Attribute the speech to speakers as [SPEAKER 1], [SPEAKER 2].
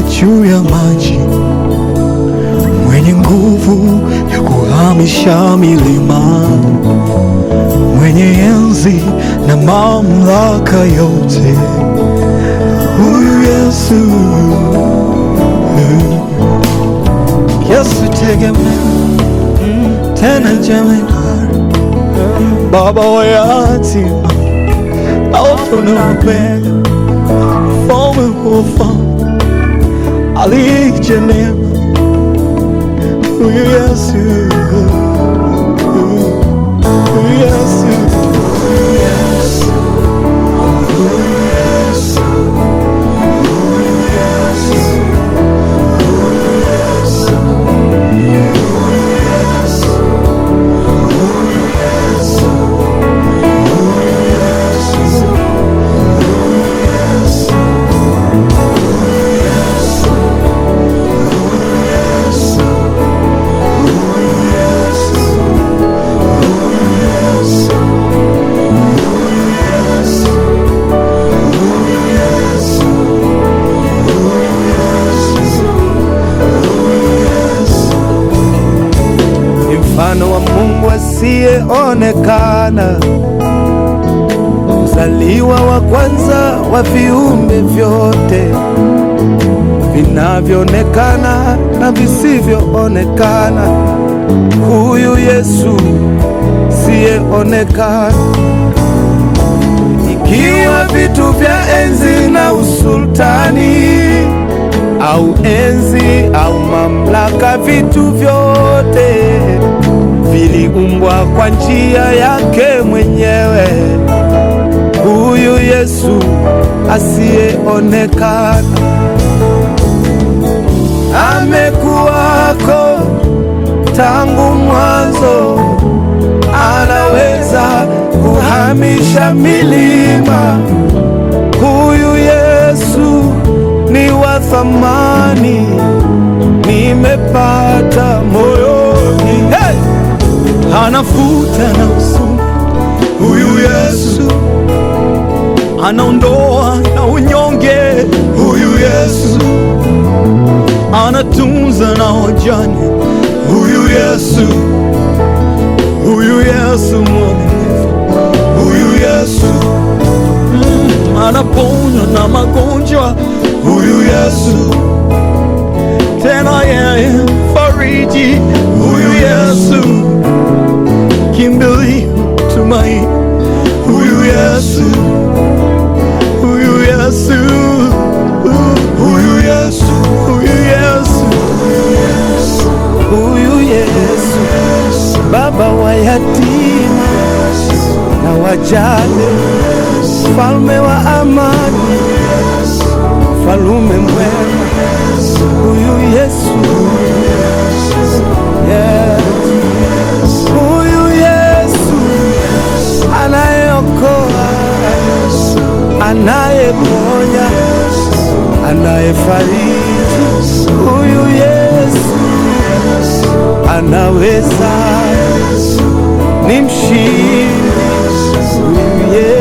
[SPEAKER 1] juu ya maji, mwenye nguvu ya kuhamisha milima, mwenye enzi na mamlaka yote, huyu Yesu. Yesu tegemeo tena jemedari, Baba wa yatima, Alfa na Omega, mfalme wa wafalme, aliye neema, huyu Yesu, huyu Yesu.
[SPEAKER 2] Mfano wa Mungu asiyeonekana, mzaliwa wa kwanza wa viumbe vyote, vinavyoonekana na visivyoonekana. Huyu Yesu siyeonekana, ikiwa vitu vya enzi na usultani au enzi au mamlaka, vitu vyote viliumbwa kwa njia yake mwenyewe. Huyu Yesu asiyeonekana amekuwako tangu mwanzo, anaweza kuhamisha milima. Huyu Yesu ni wa thamani, nimepata moyoni. Hey!
[SPEAKER 1] Anafuta na huzuni, huyu Yesu. Anaondoa na unyonge, huyu Yesu. Anatunza na wajane, huyu Yesu. Huyu Yesu mwaminifu, huyu Yesu. Anaponya na magonjwa, huyu Yesu. Tena yeye fariji, huyu Yesu. Kimbilio, tumaini, huyu Yesu. Huyu Yesu, huyu Yesu, huyu Yesu,
[SPEAKER 2] huyu Yesu, baba wa yatima na wajane, mfalme wa amani, mfalume mwema, huyu Yesu. Yeah. Huyu Yesu anayeokoa, anayeponya, anayefariji. Huyu Yesu anaweza, ni mshindi. Huyu Yesu